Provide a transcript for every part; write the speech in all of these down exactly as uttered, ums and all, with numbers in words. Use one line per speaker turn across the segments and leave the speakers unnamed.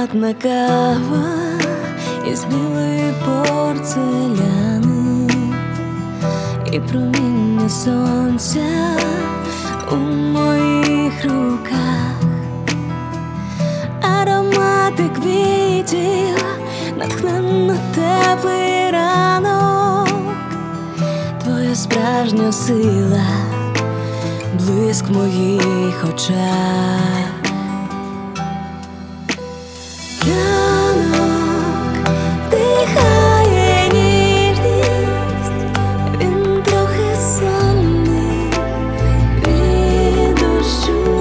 Ароматна кава із білої порцеляни і проміння сонця у моїх руках, аромати квітів, натхненно теплий ранок, твоя справжня сила, блиск в моїх очах. Ранок вдихає ніжність, він трохи сонний від дощу.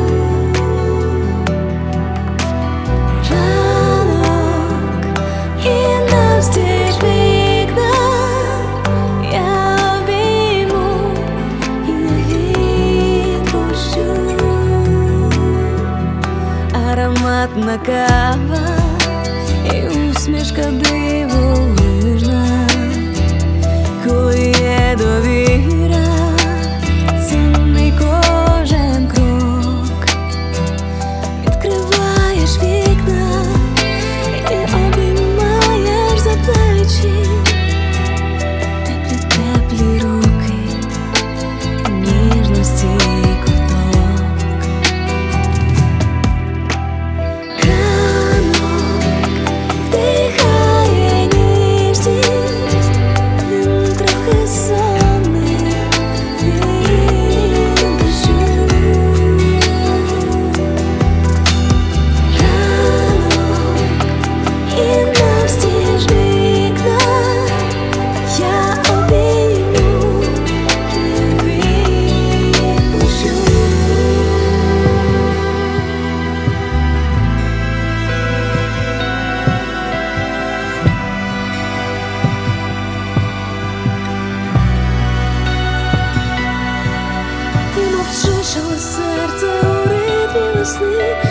Ранок і навстіж вікна я обійму і не відпущу. Ароматна кава і усмішка дивовижна, коли є довіра, цінний кожен крок. Відкриваєш вікна і обіймаєш за плечі, теплі-теплі руки, ніжності. Мовчиш, але серце у ритмі весни.